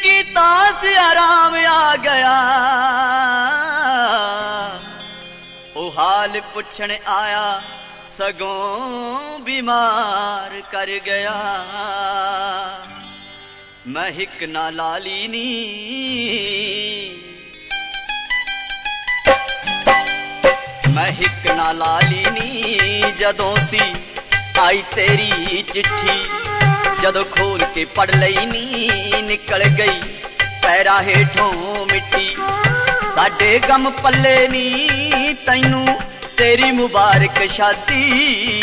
की तास आराम आ गया। ओ हाल पुछण आया सगों बीमार कर गया। मैं हिक ना लाली नी मैं हिक ना लाली नी जदों सी आई तेरी चिट्ठी। जदों खोल के पढ़ लई नी निकल गई पैरा हेठों मिट्टी। साडे गम पल्ले नी तैनू तेरी मुबारक शादी।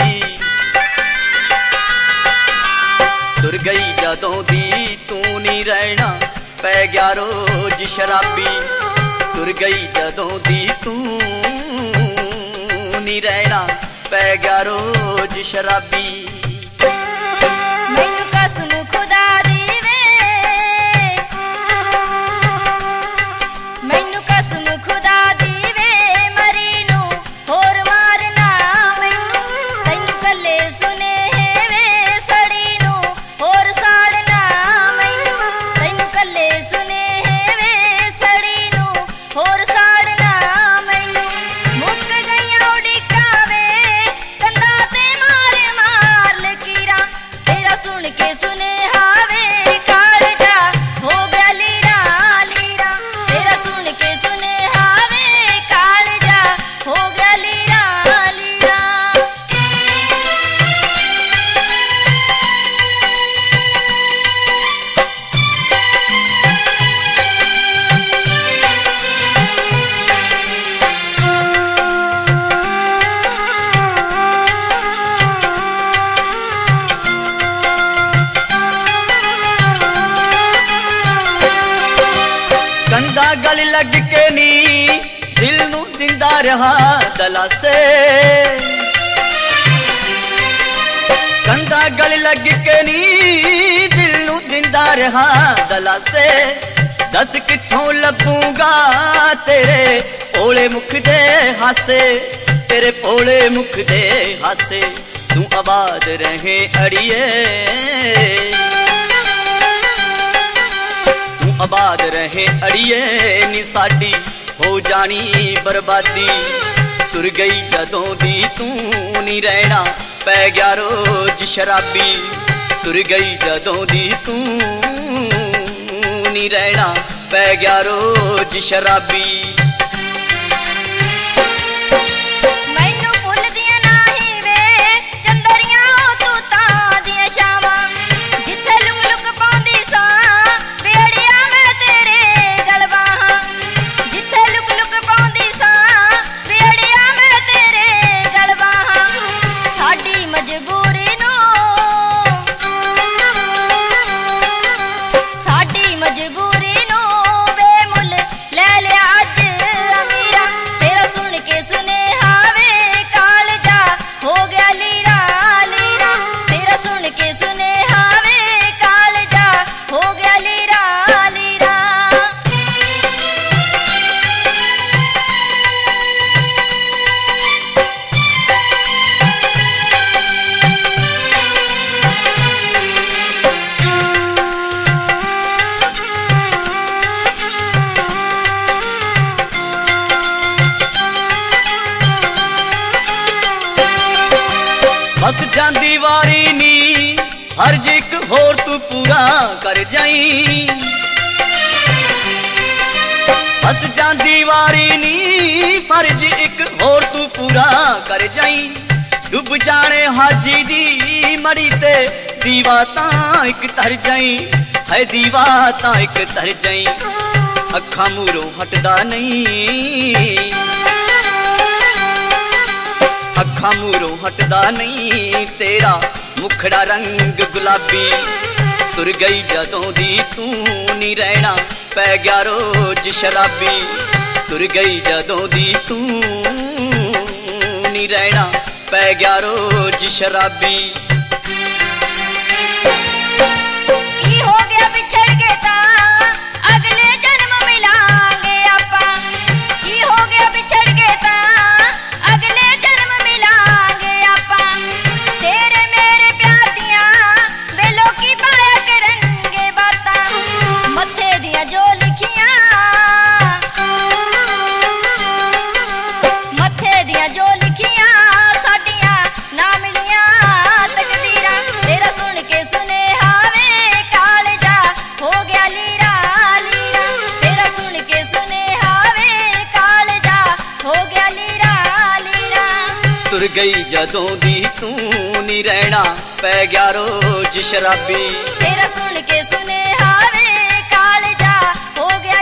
तुर गई जदों दी तू नी रहना पै गया रोज शराबी। तुर गई जदों दी तू नी रहना पै गया रोज शराबी। मैनू कसम खुदा दी वे, मैनू कसम खुदा दी वे मरी नू होर मारना। मैनू तैनू कल्ले सुने वे सड़ी नू होर साड़ना। मैनू तैनू कल्ले सुने वे सड़ी नू होर साड़ना। मैनू मुक गईयां उड़ीकां वे कंधा ते मार मार लकीरां। तेरा सुन के सुने हावे कालजा हो गया लीरा लीरा। तेरा सुन के सुने हावे कालजा हो गया लीरा लीरा। कंधा गल लग के नी दिल नू दिंदा रहा दलासे। कंधा गल लग के नी दिल नू दिंदा रहा दलासे। दस कित्थों लभूंगा तेरे भोले मुख दे हासे। तेरे भोले मुख दे हासे तू आबाद रहे अड़िए। आबाद रहे अड़िए नी साडी हो जानी बर्बादी। तुर गई जदों दी तू नी रहना पै गया रोज शराबी। तुर गई जदों दी तू नी रहना पै गया रोज शराबी। मैनू भुलदियां नाही वे चंदरियां तू तां दियां शावां। जिथे लुक लुक पाउंदी सां बेड़िया मैं तेरे गलवा हां। जिथे लुक लुक पाउंदी सां बेड़िया मैं तेरे गलवा हां। साडी मजबूरी नू साडी मजबूरी नू बेमुल ले लिया अज अमीरा। तेरा सुन के सुने हावे कालजा हो गया लीरा लीरा। तेरा सुन के सुने हावे कालजा हो गया लीरा लीरा। बस जांदी वारी नी हर्ज एक होर तू पूरा कर जाई। बस जांदी वारी नी फर्ज एक होर तू पूरा कर जाई। डुब जाने हाजी दी मड़ी ते दीवा तां एक तर जाई। है दीवा तां एक तर जाई। अखां मूरों हटदा नहीं अखां मूरों हटदा नहीं तेरा मुखड़ा रंग गुलाबी। तुर गई जदों दी तू नी रहना पै गया रोज शराबी। तुर गई जदों दी तू नी रहना पै गया रोज शराबी। की हो गया बिछड़ के तां अगले जन्म मिलांगे आपां। की हो गया बिछड़ के तां अगले जन्म मिलांगे आपां। तेरे मेरे प्यार दियां बेलों की पाया करेंगे बातां। मत्थे ਤੁਰ ਗਈ ਜਦੋਂ ਦੀ ਤੂੰ ਨੀ ਰਹਿਣਾ ਪੈ ਗਿਆ ਰੋਜ਼ ਸ਼ਰਾਬੀ। ਤੇਰਾ ਸੁਣ ਕੇ ਸੁਨੇਹਾ ਵੇ ਕਾਲਜਾ ਹੋ ਗਿਆ